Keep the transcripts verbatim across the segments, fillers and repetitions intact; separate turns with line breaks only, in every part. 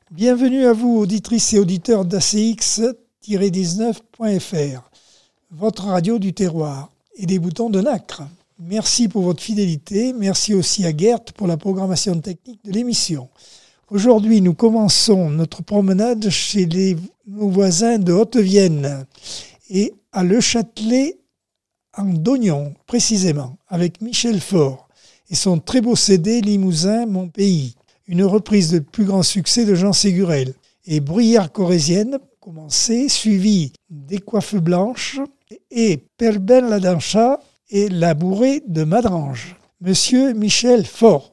Bienvenue à vous, auditrices et auditeurs d'A C X dix-neuf point F R, votre radio du terroir et des boutons de nacre. Merci pour votre fidélité, merci aussi à Gert pour la programmation technique de l'émission. Aujourd'hui, nous commençons notre promenade chez les, nos voisins de Haute-Vienne et à Le Châtelet en Dognon, précisément, avec Michel Faure et son très beau C D Limousin, mon pays. Une reprise de plus grand succès de Jean Ségurel. Et Bruyère Corésienne, commencé, suivi des Coiffes Blanches et Perbel la Dancha et La Bourrée de Madrange. Monsieur Michel Faure.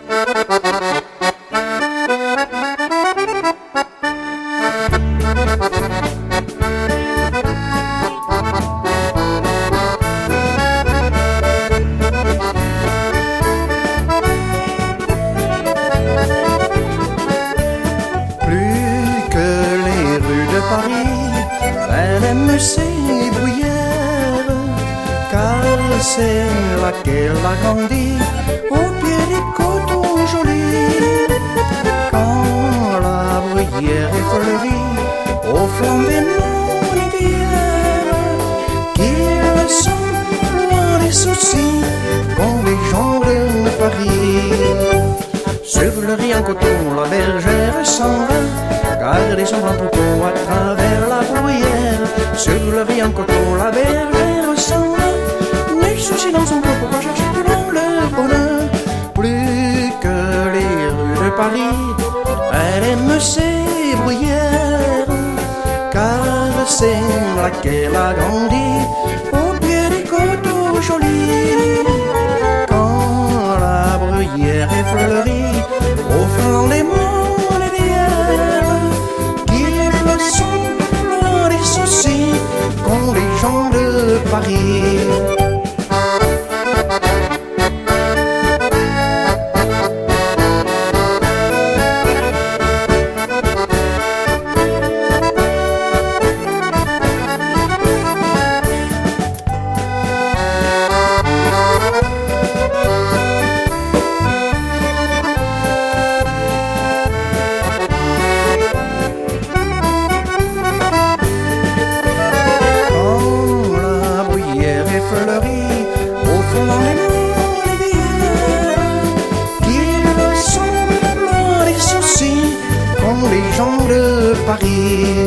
C'est là qu'elle a grandi, au pied des coteaux jolis. Quand la bruyère est fleurie, au flanc des monts rivières, qu'ils sont loin des soucis, qu'ont les gens de Paris. Sur le riant coteau, la bergère s'en va, garder son grand troupeau à travers la bruyère. Sur le riant coteau, la bergère s'en va, souci dans son corps pour chercher plus loin le bonheur. Plus que les rues de Paris, elle aime ses bruyères, car c'est là qu'elle a grandi, au pied des coteaux jolis. Quand la bruyère est fleurie, au flanc des monts rivières, qu'ils sont loin des soucis qu'ont les gens de Paris. Paris.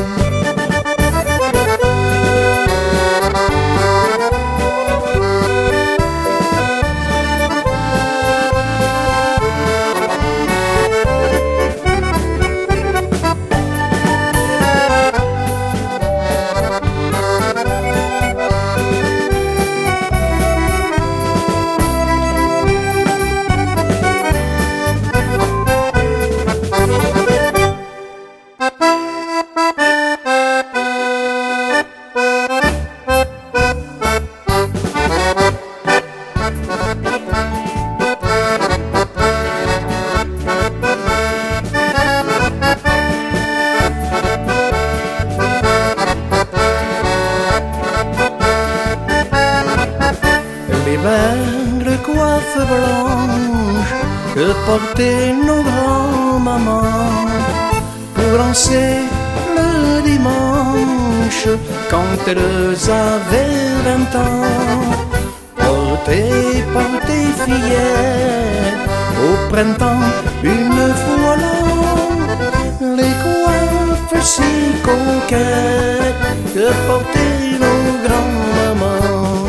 Que portaient nos grands-mamans pour danser le dimanche quand elles avaient vingt ans. Portées par des fillettes au printemps une fois là, les coiffes si coquettes que portaient nos grands-mamans.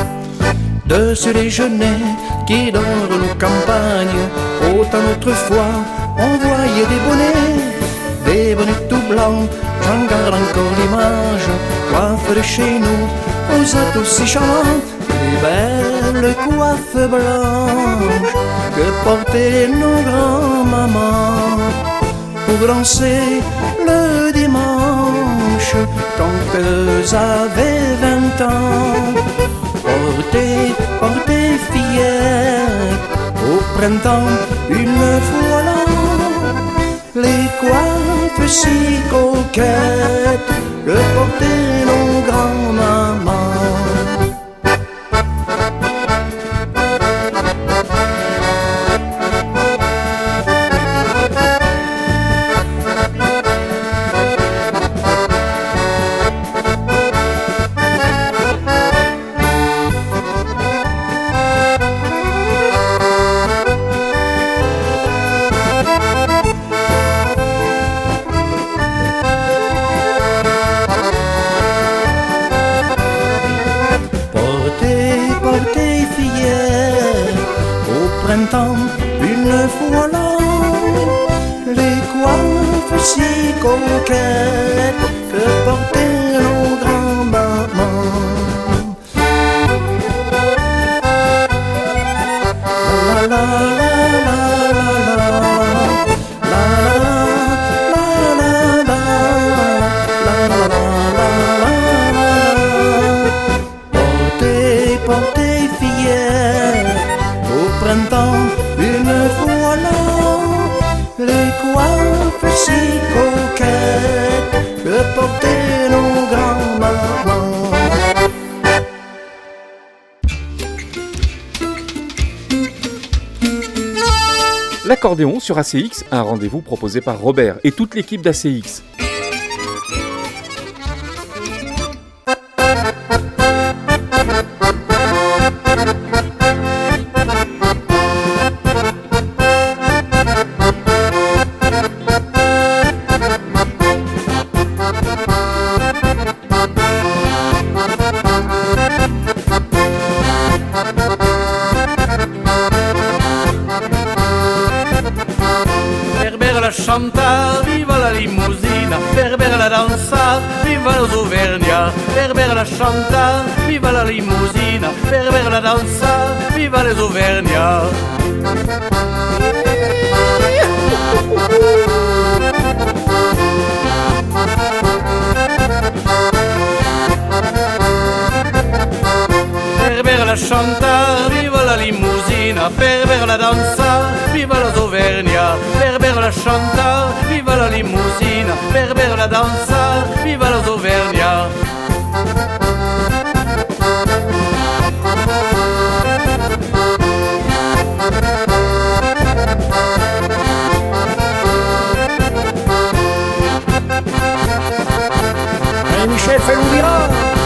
De ce déjeuner qui dans nos campagnes, autant autrefois, on voyait des bonnets, des bonnets tout blancs, j'en garde encore l'image, coiffes de chez nous, aux atos si charmantes, des belles coiffes blanches que portaient nos grands-mamans pour danser le dimanche quand elles avaient vingt ans. Portez, portez fillettes, au printemps une fois là, les coiffes si coquettes que portaient nos grands-mamans. coiffes si coquettes que portaient nos grands-mamans. La la la la la la la la la. Portez, portez fière au printemps une voilà les coiffes si coquettes que portaient nos grands-mamans.
L'accordéon sur A C X, un rendez-vous proposé par Robert et toute l'équipe d'A C X.
Chanta, viva la limousine, Berbère la dansa, viva los Auvergnats. Berbère la chanta, viva la limousine, Berbère la dansa, viva les Auvergnats. Berbère la chanta, viva la limousine, Berbère la dansa, viva los Auvergnats. Berbère la chanta, viva la limousine, Berbère la dansa, viva los Auvergnats.
Et Michel fait l'ouïra.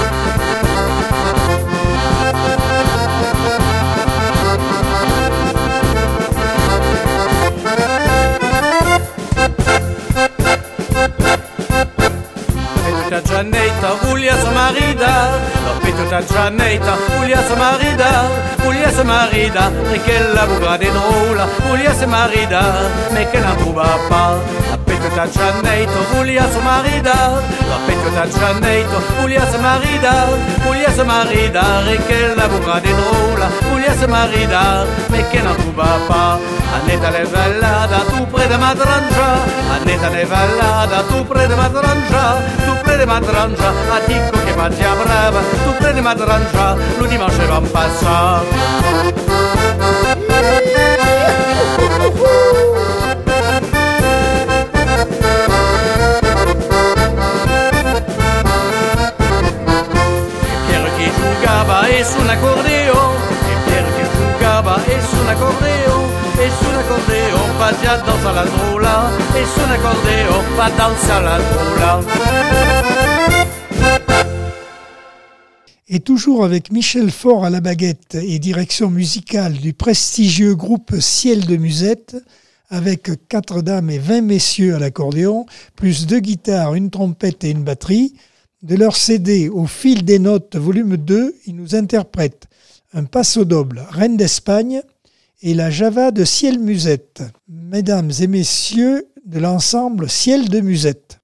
Gianetta, volia sua marida, la petita Gianetta, volia sua marida, volia sua marida, et qu'elle la bougra des drôles, volia sua marida, mais qu'elle n'en trouva pas. La petita Gianetta, volia sua marida, la petita Gianetta, volia sua marida, volia sua marida, et qu'elle la bougra des drôles, volia sua marida, mais qu'elle n'en trouva pas. Annetta Levellada, tout près de Madranja, Annetta Levellada, tout près de Madranja, tout près de Madranja, a Ticco che faccia brava, tout près de Madranja, lo dimanche va passare. Pierre che giocava e su un accordeon, e Pierre che giocava e su un accordeon, et sur l'accordéon, va già danser la drola, et sur l'accordéon, va danser la drola.
Et toujours avec Michel Faure à la baguette et direction musicale du prestigieux groupe Ciel de Musette, avec quatre dames et vingt messieurs à l'accordéon, plus deux guitares, une trompette et une batterie, de leur C D Au fil des notes volume deux, ils nous interprètent un passo doble Reine d'Espagne et la Java de Ciel Musette. Mesdames et messieurs de l'ensemble Ciel de Musette.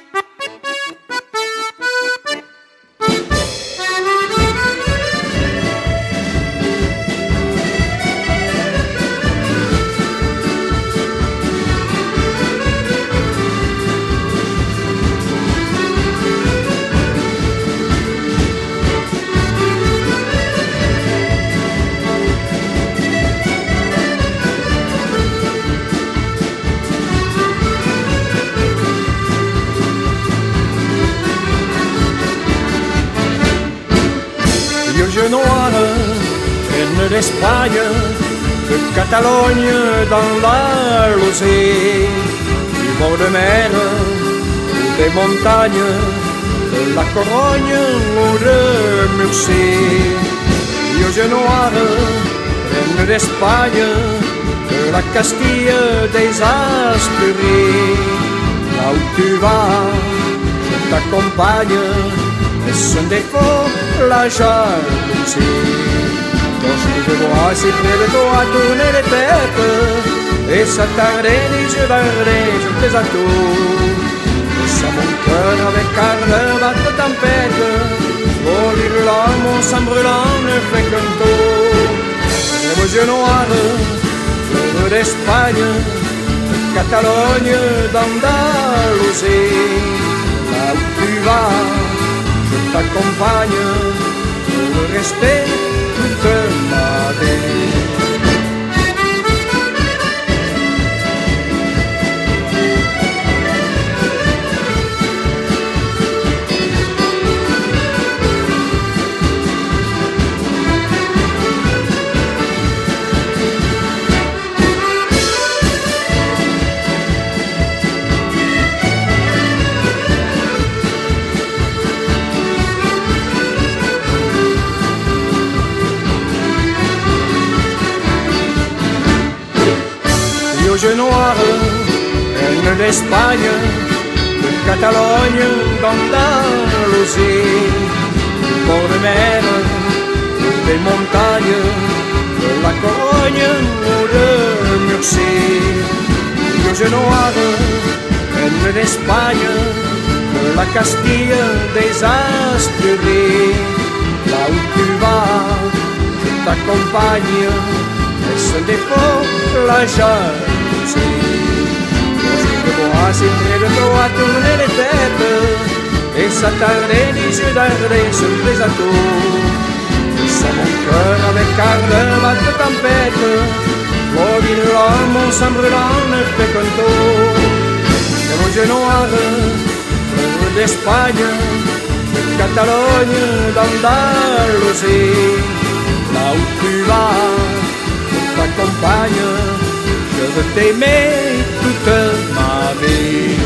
Noire, reine d'Espagne, de Catalogne dans la Lozée, du bord de mer ou des montagnes, de la Corogne ou de Murcie. Yeux noirs, reine d'Espagne, de la Castille des Asturies, là où tu vas, je t'accompagne. Est-ce un défaut, la jalousie? Lorsque je vois si près de toi tourner les têtes, et s'attarder les yeux verdés sur tes atouts. Et ça mon cœur avec ardeur bat de tempête, oh l'Irlande, mon sang brûlant ne fait qu'un tour. Et vos yeux noirs, fleuve d'Espagne, de Catalogne, d'Andalousie, là où tu vas, je t'accompagne, pour rester toute ma vie. Aux yeux noirs, reine d'Espagne, de Catalogne, d'Andalousie, du bord de mer, des montagnes, de la Corogne ou de Murcie. Aux yeux noirs, reine d'Espagne, de la Castille, des Asturies, là où tu vas, je t'accompagne, et ce défaut la jalousie. Quand je te vois si près de toi tourner les têtes et s'attarder les yeux darder sur les atouts. Je sens mon cœur avec ardeur bat de tempête, oh l'Irlande, mon sang brûlant ne fait qu'un tour. Et vos yeux noirs, fleuve d'Espagne, de Catalogne, d'Andalousie, là où tu vas, t'accompagne, je veux t'aimer toute ma vie.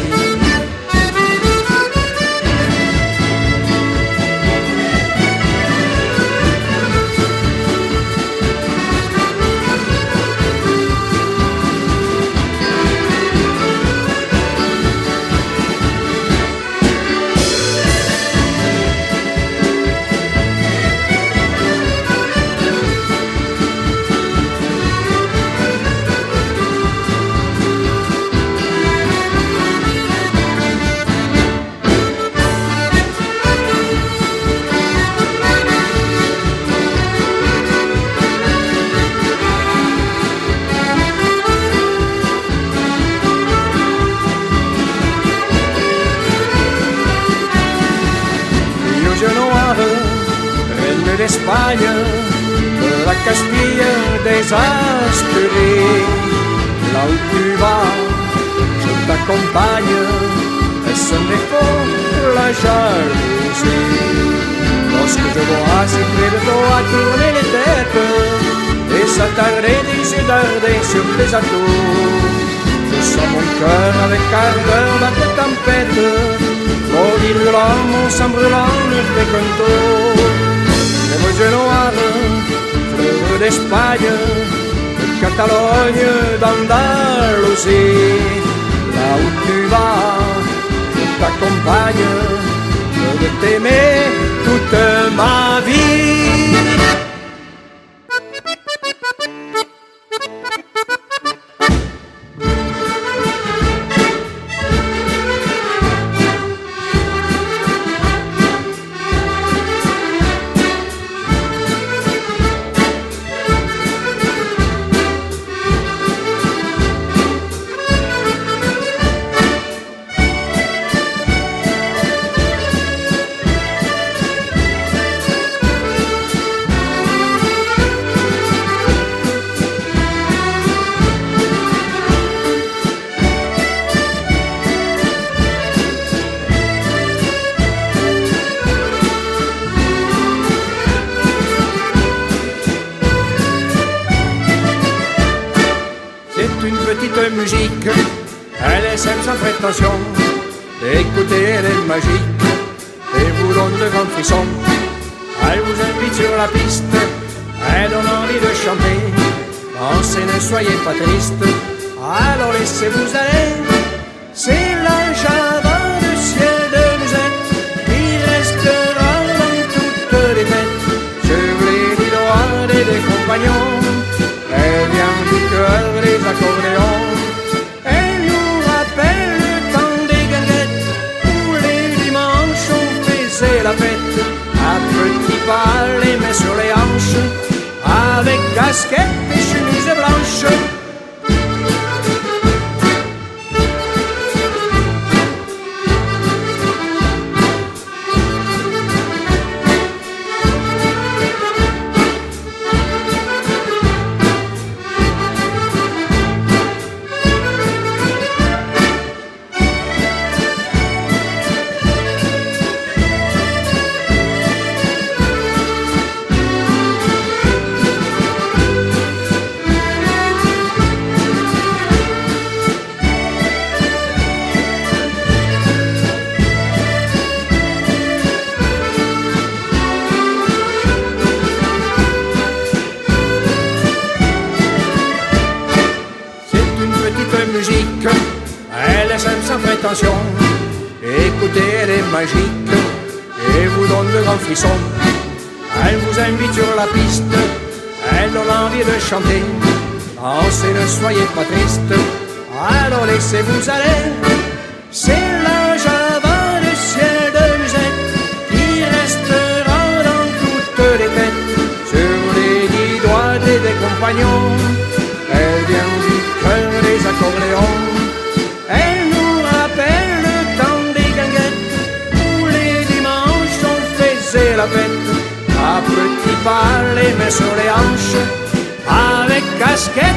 D'Espagne, de la Castille, des Asturies, là où tu vas, je t'accompagne, et ce n'est pas la jalousie. Lorsque je vois si près de toi tourner les têtes et s'attarder des yeux darder sur tes atouts, je sens mon cœur avec ardeur battre de tempête, oh l'Irlande, mon sang brûlant ne fait qu'un tour. Et vos yeux noirs, fleuve d'Espagne, de Catalogne, d'Andalousie, là où tu vas, je t'accompagne, je veux t'aimer toute ma vie. Musique, elle est simple sans prétention, écoutez, elle est magique et vous donne de grands frissons. Elle vous invite sur la piste, elle donne envie de chanter. Dansez, ne soyez pas triste, alors laissez-vous aller. C'est la java du ciel de musette qui restera dans toutes les fêtes. Sur les doigts des compagnons, elle vient du cœur des accordéons. casquette et chemise blanche. Elle est simple sans prétention, écoutez, elle est magique et vous donne de grands frissons. Elle vous invite sur la piste, elle donne envie de chanter. Dansez, ne soyez pas triste, alors laissez-vous aller. C'est la java, le ciel de musette qui restera dans toutes les têtes. Sur les dix doigts des, des compagnons, elle vient du cœur des accordéons. Elle nous rappelle le temps des guinguettes où les dimanches on faisait la fête. À petits pas, les mains sur les hanches, avec casquette